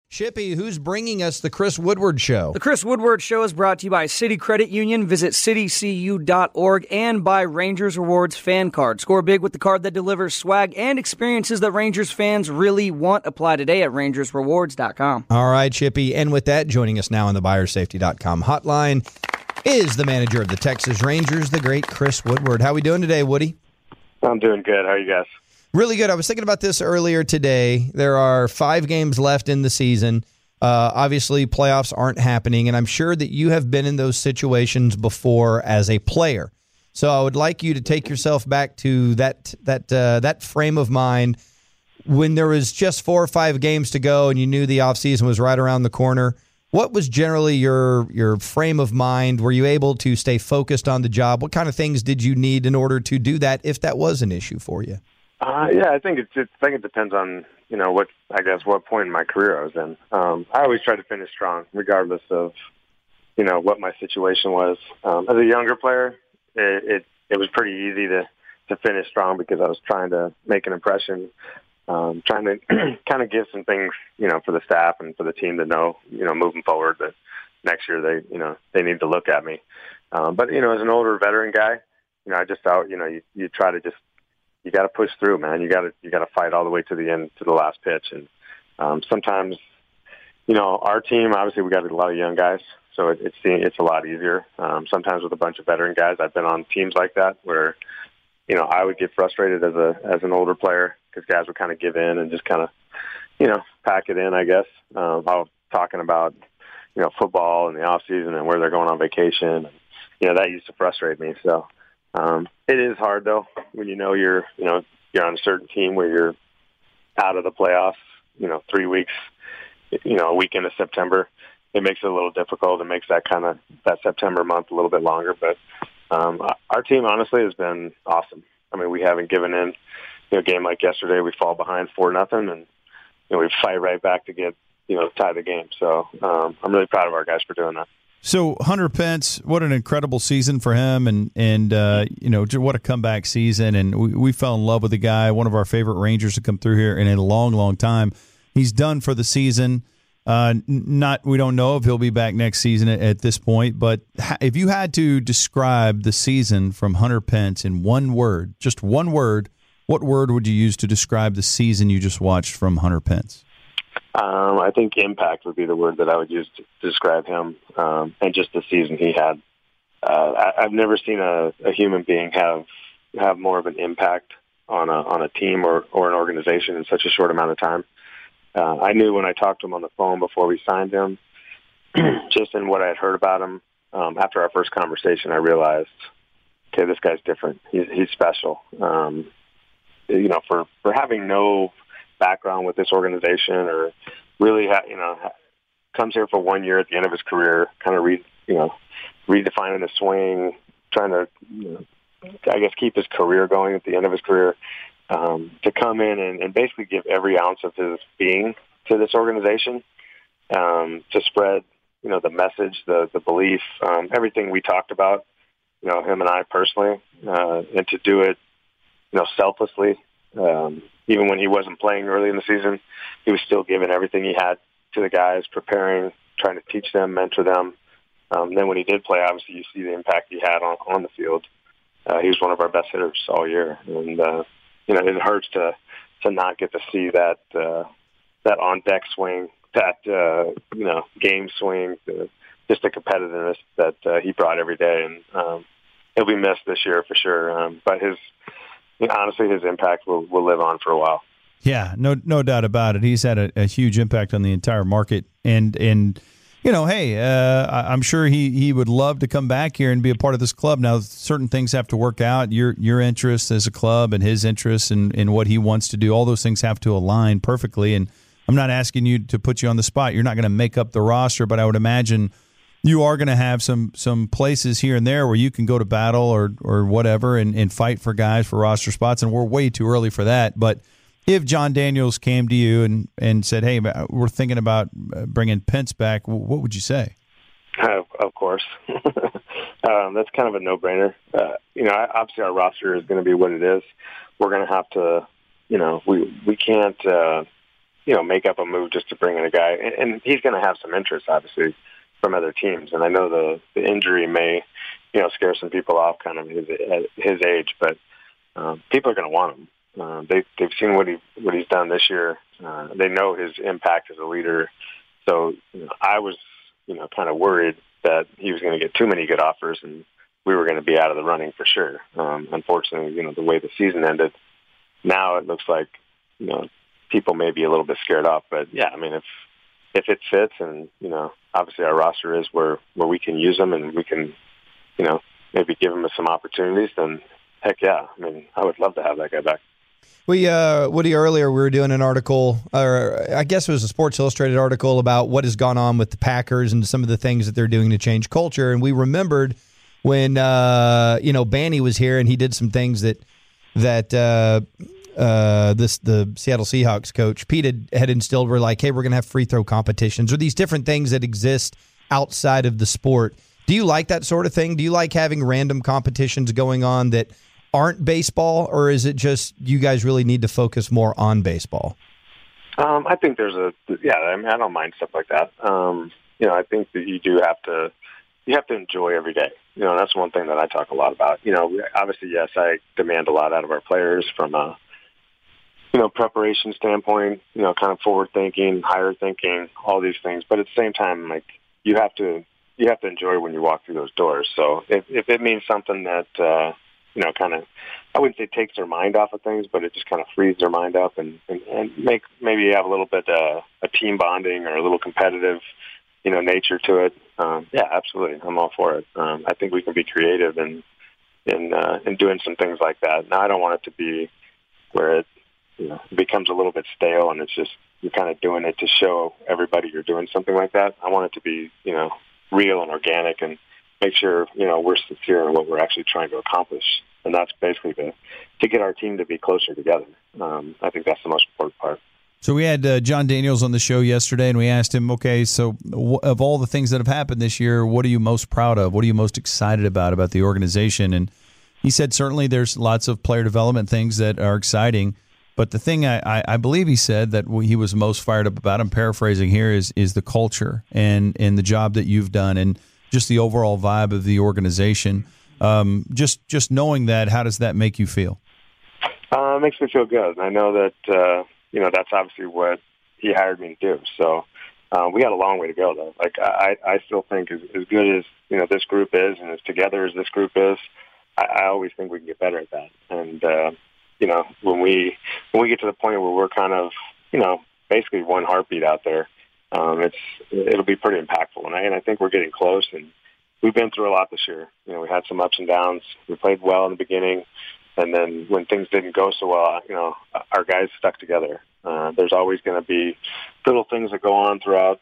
Shippy, who's bringing us the Chris Woodward Show? The Chris Woodward Show is brought to you by City Credit Union. Visit citycu.org and by Rangers Rewards Fan Card. Score big with the card that delivers swag and experiences that Rangers fans really want. Apply today at rangersrewards.com. All right, Shippy. And with that, joining us now on the buyersafety.com hotline is the manager of the Texas Rangers, the great Chris Woodward. How we doing today, Woody? I'm doing good. How are you guys? Really good. I was thinking about this earlier today. There are 5 games left in the season. Obviously, playoffs aren't happening, and I'm sure that you have been in those situations before as a player. So I would like you to take yourself back to that frame of mind when there was just 4 or 5 games to go and you knew the offseason was right around the corner. What was generally your frame of mind? Were you able to stay focused on the job? What kind of things did you need in order to do that if that was an issue for you? Yeah, I think it depends on what point in my career I was in. I always try to finish strong, regardless of what my situation was. As a younger player, it was pretty easy to finish strong because I was trying to make an impression, trying to kind of give some things for the staff and for the team to know moving forward that next year they need to look at me. But as an older veteran guy, I just thought you try to just. You got to push through, man. You got to fight all the way to the end, to the last pitch. And sometimes, our team, obviously we got a lot of young guys, so it's a lot easier. Sometimes with a bunch of veteran guys, I've been on teams like that where, I would get frustrated as an older player because guys would kind of give in and just kind of, pack it in, I guess. I was talking about, football and the off season and where they're going on vacation. That used to frustrate me. So. It is hard though when you're on a certain team where you're out of the playoffs, 3 weeks, a weekend of September. It makes it a little difficult. It makes that September month a little bit longer. But our team honestly has been awesome. I mean, we haven't given in. A game like yesterday, we fall behind 4-0, and we fight right back to get tie the game. So I'm really proud of our guys for doing that. So Hunter Pence, what an incredible season for him, and what a comeback season. And we fell in love with the guy, one of our favorite Rangers to come through here in a long, long time. He's done for the season. We don't know if he'll be back next season at this point, but if you had to describe the season from Hunter Pence in one word, just one word, what word would you use to describe the season you just watched from Hunter Pence? I think impact would be the word that I would use to describe him, and just the season he had. I've never seen a human being have more of an impact on a team or an organization in such a short amount of time. I knew when I talked to him on the phone before we signed him, just in what I had heard about him, after our first conversation, I realized, okay, this guy's different. He's special. For having no background with this organization, or really, comes here for 1 year at the end of his career, kind of redefining his swing, trying to, I guess, keep his career going at the end of his career, to come in and basically give every ounce of his being to this organization, to spread, the message, the belief, everything we talked about, him and I personally, and to do it, selflessly. Even when he wasn't playing early in the season, he was still giving everything he had to the guys, preparing, trying to teach them, mentor them. Then when he did play, obviously you see the impact he had on the field. He was one of our best hitters all year, and it hurts to not get to see that on deck swing, that game swing, just the competitiveness that he brought every day, and he'll be missed this year for sure. But honestly, his impact will live on for a while. Yeah, no doubt about it. He's had a huge impact on the entire market, and I'm sure he would love to come back here and be a part of this club. Now, certain things have to work out. Your interests as a club and his interests in what he wants to do, all those things have to align perfectly. And I'm not asking you to put you on the spot. You're not going to make up the roster, but I would imagine you are going to have some places here and there where you can go to battle or whatever and fight for guys for roster spots, and we're way too early for that. But if John Daniels came to you and said, hey, we're thinking about bringing Pence back, what would you say? Of course. That's kind of a no-brainer. Obviously our roster is going to be what it is. We're going to have to, we can't, make up a move just to bring in a guy. And he's going to have some interest, obviously, from other teams. And I know the injury may, scare some people off kind of at his age, but people are going to want him. They've seen what he's done this year. They know his impact as a leader. So I was, kind of worried that he was going to get too many good offers and we were going to be out of the running for sure. Unfortunately, the way the season ended, now it looks like, people may be a little bit scared off. But yeah, I mean, if it fits and, obviously our roster is where we can use them and we can, maybe give them some opportunities, then heck yeah. I mean, I would love to have that guy back. Woody, earlier we were doing an article, or I guess it was a Sports Illustrated article about what has gone on with the Packers and some of the things that they're doing to change culture. And we remembered when, Banny was here and he did some things that the Seattle Seahawks coach, Pete, had instilled were like, hey, we're going to have free throw competitions or these different things that exist outside of the sport. Do you like that sort of thing? Do you like having random competitions going on that aren't baseball, or is it just you guys really need to focus more on baseball? I think there's I don't mind stuff like that. I think that you have to enjoy every day. That's one thing that I talk a lot about. Obviously, yes, I demand a lot out of our players from a, preparation standpoint, kind of forward thinking, higher thinking, all these things. But at the same time, like you have to enjoy when you walk through those doors. So if it means something that, kind of, I wouldn't say takes their mind off of things, but it just kind of frees their mind up and maybe have a little bit a team bonding or a little competitive, nature to it. Yeah, absolutely. I'm all for it. I think we can be creative in doing some things like that. Now, I don't want it to be where it, becomes a little bit stale and it's just you're kind of doing it to show everybody you're doing something like that. I want it to be, real and organic and make sure, we're sincere in what we're actually trying to accomplish. And that's basically to get our team to be closer together. I think that's the most important part. So we had John Daniels on the show yesterday, and we asked him, okay, so of all the things that have happened this year, what are you most proud of? What are you most excited about the organization? And he said certainly there's lots of player development things that are exciting, but the thing I believe he said that he was most fired up about, I'm paraphrasing here, is the culture and the job that you've done and just the overall vibe of the organization. Just knowing that, how does that make you feel? It makes me feel good. I know that, that's obviously what he hired me to do. So we got a long way to go, though. Like I still think as good as, this group is and as together as this group is, I always think we can get better at that. And, when we get to the point where we're kind of, basically one heartbeat out there, it'll be pretty impactful. And I think we're getting close, and we've been through a lot this year. We had some ups and downs. We played well in the beginning, and then when things didn't go so well, our guys stuck together. There's always going to be little things that go on throughout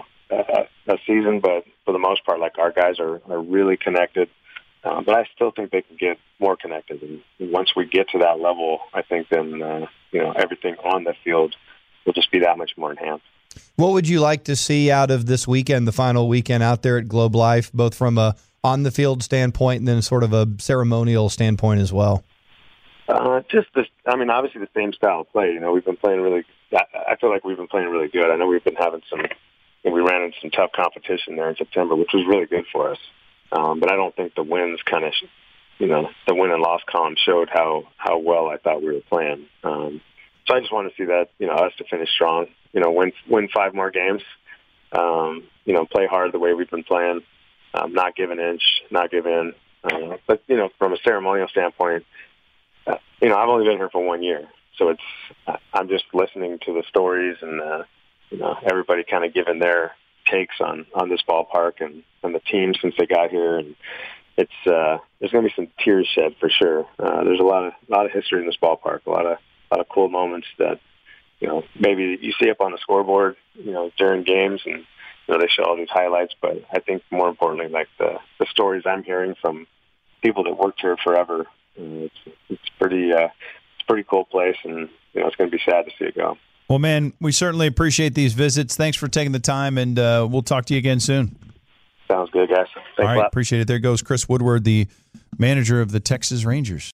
a season, but for the most part, like our guys are really connected. But I still think they can get more connected. And once we get to that level, I think then, everything on the field will just be that much more enhanced. What would you like to see out of this weekend, the final weekend out there at Globe Life, both from a on-the-field standpoint and then sort of a ceremonial standpoint as well? Obviously the same style of play. We've been playing really – I feel like we've been playing really good. I know we've been having we ran into some tough competition there in September, which was really good for us. But I don't think the wins kind of, the win and loss column showed how well I thought we were playing. So I just want to see that, us to finish strong, win 5 more games, play hard the way we've been playing, not give an inch, not give in. But, from a ceremonial standpoint, I've only been here for 1 year. So I'm just listening to the stories and, everybody kind of giving their takes on this ballpark and the team since they got here. And it's, there's going to be some tears shed for sure. There's a lot of history in this ballpark, a lot of cool moments that, maybe you see up on the scoreboard, during games and, they show all these highlights. But I think more importantly, like the stories I'm hearing from people that worked here forever, it's pretty cool place. And, it's going to be sad to see it go. Well, man, we certainly appreciate these visits. Thanks for taking the time, and we'll talk to you again soon. Sounds good, guys. Thanks all right, a lot. Appreciate it. There goes Chris Woodward, the manager of the Texas Rangers.